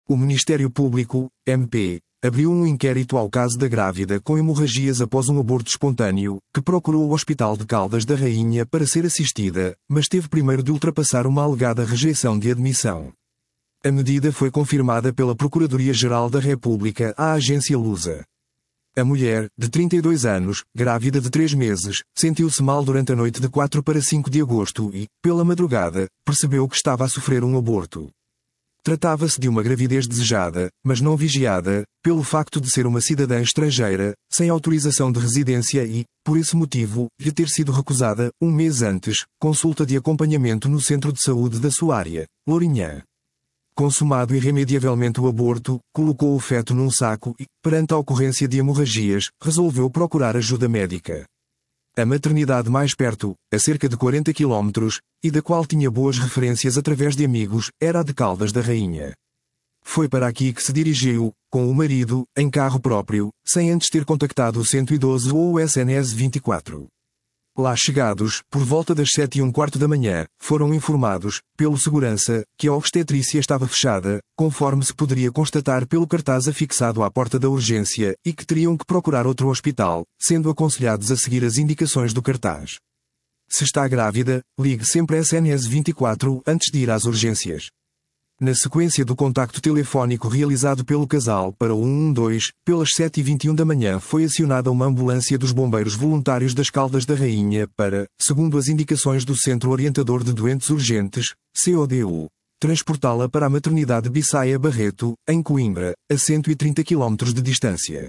O Ministério Público, MP, abriu um inquérito ao caso da grávida com hemorragias após um aborto espontâneo, que procurou o Hospital de Caldas da Rainha para ser assistida, mas teve primeiro de ultrapassar uma alegada rejeição de admissão. A medida foi confirmada pela Procuradoria-Geral da República à agência Lusa. A mulher, de 32 anos, grávida de 3 meses, sentiu-se mal durante a noite de 4 para 5 de agosto e, pela madrugada, percebeu que estava a sofrer um aborto. Tratava-se de uma gravidez desejada, mas não vigiada, pelo facto de ser uma cidadã estrangeira, sem autorização de residência e, por esse motivo, lhe ter sido recusada, um mês antes, consulta de acompanhamento no centro de saúde da sua área, Lourinhã. Consumado irremediavelmente o aborto, colocou o feto num saco e, perante a ocorrência de hemorragias, resolveu procurar ajuda médica. A maternidade mais perto, a cerca de 40 km, e da qual tinha boas referências através de amigos, era a de Caldas da Rainha. Foi para aqui que se dirigiu, com o marido, em carro próprio, sem antes ter contactado o 112 ou o SNS 24. Lá chegados, por volta das 7h15 da manhã, foram informados, pelo segurança, que a obstetrícia estava fechada, conforme se poderia constatar pelo cartaz afixado à porta da urgência, e que teriam que procurar outro hospital, sendo aconselhados a seguir as indicações do cartaz. Se está grávida, ligue sempre a SNS 24 antes de ir às urgências. Na sequência do contacto telefónico realizado pelo casal para o 112, pelas 7h21 da manhã foi acionada uma ambulância dos Bombeiros Voluntários das Caldas da Rainha para, segundo as indicações do Centro Orientador de Doentes Urgentes, CODU, transportá-la para a maternidade Bissaia Barreto, em Coimbra, a 130 km de distância.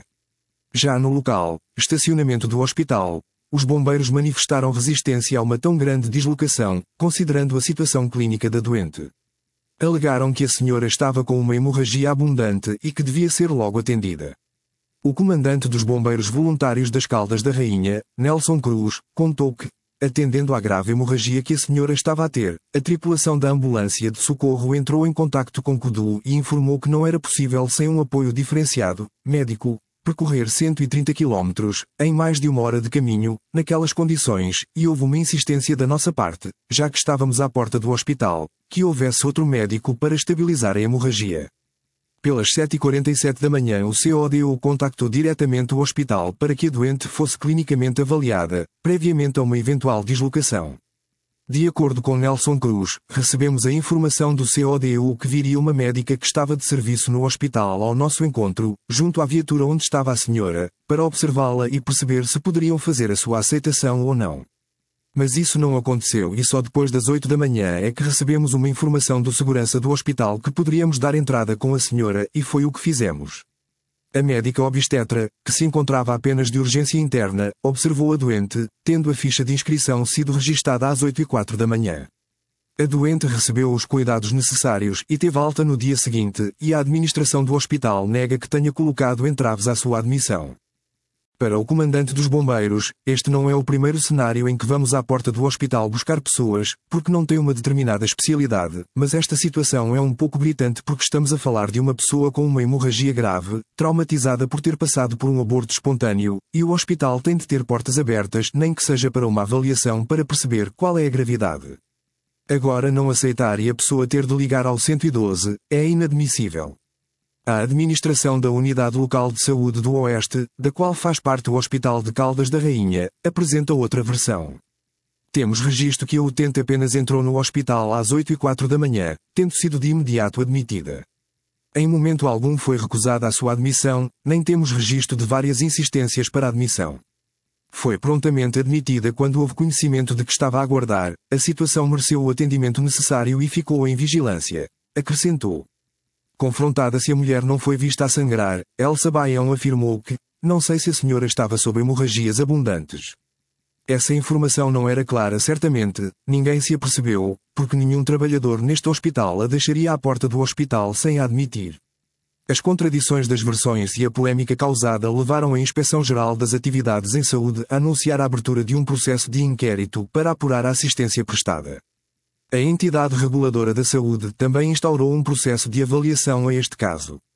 Já no local, estacionamento do hospital, os bombeiros manifestaram resistência a uma tão grande deslocação, considerando a situação clínica da doente. Alegaram que a senhora estava com uma hemorragia abundante e que devia ser logo atendida. O comandante dos Bombeiros Voluntários das Caldas da Rainha, Nelson Cruz, contou que, atendendo à grave hemorragia que a senhora estava a ter, a tripulação da ambulância de socorro entrou em contacto com CODU e informou que não era possível sem um apoio diferenciado, médico, percorrer 130 km, em mais de 1 hora de caminho, naquelas condições, e houve uma insistência da nossa parte, já que estávamos à porta do hospital, que houvesse outro médico para estabilizar a hemorragia. Pelas 7h47 da manhã o CODU contactou diretamente o hospital para que a doente fosse clinicamente avaliada, previamente a uma eventual deslocação. De acordo com Nelson Cruz, recebemos a informação do CODU que viria uma médica que estava de serviço no hospital ao nosso encontro, junto à viatura onde estava a senhora, para observá-la e perceber se poderiam fazer a sua aceitação ou não. Mas isso não aconteceu e só depois das 8 da manhã é que recebemos uma informação do segurança do hospital que poderíamos dar entrada com a senhora e foi o que fizemos. A médica obstetra, que se encontrava apenas de urgência interna, observou a doente, tendo a ficha de inscrição sido registada às 8h04 da manhã. A doente recebeu os cuidados necessários e teve alta no dia seguinte, e a administração do hospital nega que tenha colocado entraves à sua admissão. Para o comandante dos bombeiros, este não é o primeiro cenário em que vamos à porta do hospital buscar pessoas, porque não tem uma determinada especialidade, mas esta situação é um pouco gritante porque estamos a falar de uma pessoa com uma hemorragia grave, traumatizada por ter passado por um aborto espontâneo, e o hospital tem de ter portas abertas, nem que seja para uma avaliação para perceber qual é a gravidade. Agora não aceitar e a pessoa ter de ligar ao 112, é inadmissível. A administração da Unidade Local de Saúde do Oeste, da qual faz parte o Hospital de Caldas da Rainha, apresenta outra versão. Temos registro que a utente apenas entrou no hospital às 8h04 da manhã, tendo sido de imediato admitida. Em momento algum foi recusada a sua admissão, nem temos registro de várias insistências para a admissão. Foi prontamente admitida quando houve conhecimento de que estava a aguardar, a situação mereceu o atendimento necessário e ficou em vigilância, acrescentou. Confrontada se a mulher não foi vista a sangrar, Elsa Baião afirmou que, não sei se a senhora estava sob hemorragias abundantes. Essa informação não era clara certamente, ninguém se apercebeu, porque nenhum trabalhador neste hospital a deixaria à porta do hospital sem a admitir. As contradições das versões e a polémica causada levaram a Inspeção-Geral das Atividades em Saúde a anunciar a abertura de um processo de inquérito para apurar a assistência prestada. A entidade reguladora da saúde também instaurou um processo de avaliação a este caso.